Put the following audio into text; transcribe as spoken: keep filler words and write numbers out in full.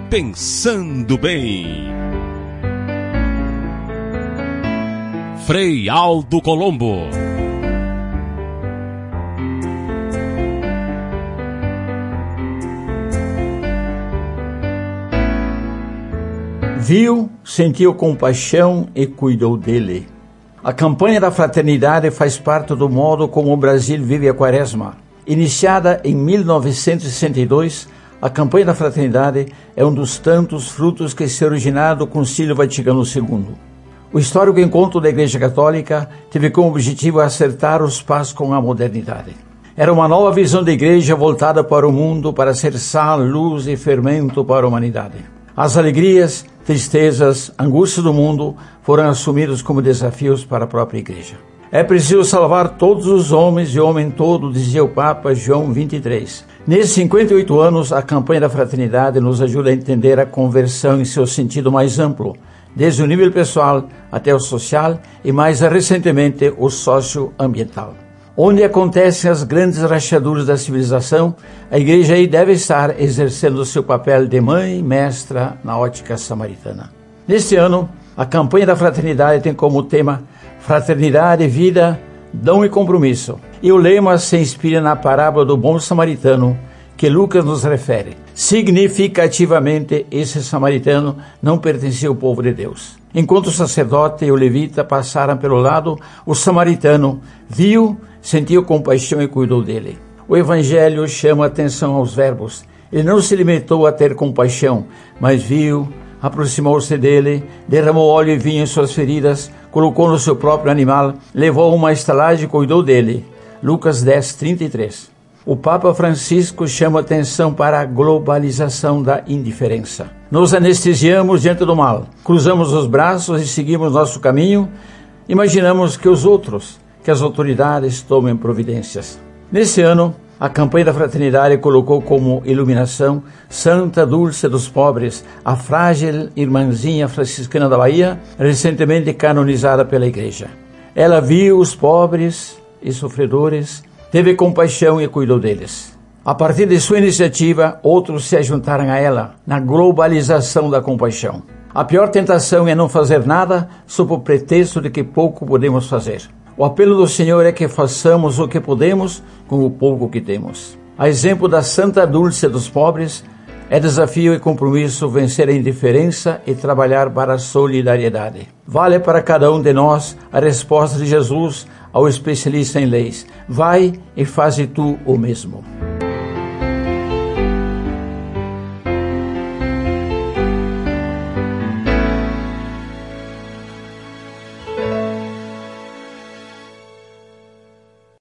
Pensando Bem. Frei Aldo Colombo. Viu, sentiu compaixão e cuidou dele. A campanha da fraternidade faz parte do modo como o Brasil vive a Quaresma. Iniciada em mil novecentos e sessenta e dois, a campanha da fraternidade é um dos tantos frutos que se originaram do Concílio Vaticano segundo. O histórico encontro da Igreja Católica teve como objetivo acertar os passos com a modernidade. Era uma nova visão da Igreja voltada para o mundo, para ser sal, luz e fermento para a humanidade. As alegrias, tristezas, angústias do mundo foram assumidos como desafios para a própria Igreja. É preciso salvar todos os homens e o homem todo, dizia o Papa João vinte e três. Nesses cinquenta e oito anos, a campanha da fraternidade nos ajuda a entender a conversão em seu sentido mais amplo, desde o nível pessoal até o social e, mais recentemente, o socioambiental. Onde acontecem as grandes rachaduras da civilização, a Igreja aí deve estar exercendo seu papel de mãe e mestra na ótica samaritana. Neste ano, a campanha da fraternidade tem como tema Fraternidade, Vida, Dom e Compromisso. E o lema se inspira na parábola do bom samaritano que Lucas nos refere. Significativamente, esse samaritano não pertencia ao povo de Deus. Enquanto o sacerdote e o levita passaram pelo lado, o samaritano viu, sentiu compaixão e cuidou dele. O Evangelho chama atenção aos verbos. Ele não se limitou a ter compaixão, mas viu, aproximou-se dele, derramou óleo e vinho em suas feridas, colocou no seu próprio animal, levou uma estalagem e cuidou dele. Lucas dez, trinta e três. O Papa Francisco chama atenção para a globalização da indiferença. Nos anestesiamos diante do mal, cruzamos os braços e seguimos nosso caminho, imaginamos que os outros, que as autoridades tomem providências. Nesse ano, a campanha da fraternidade colocou como iluminação Santa Dulce dos Pobres, a frágil irmãzinha franciscana da Bahia, recentemente canonizada pela Igreja. Ela viu os pobres e sofredores, teve compaixão e cuidou deles. A partir de sua iniciativa, outros se juntaram a ela na globalização da compaixão. A pior tentação é não fazer nada sob o pretexto de que pouco podemos fazer. O apelo do Senhor é que façamos o que podemos com o pouco que temos. A exemplo da Santa Dulce dos Pobres, é desafio e compromisso vencer a indiferença e trabalhar para a solidariedade. Vale para cada um de nós a resposta de Jesus ao especialista em leis: vai e faze tu o mesmo.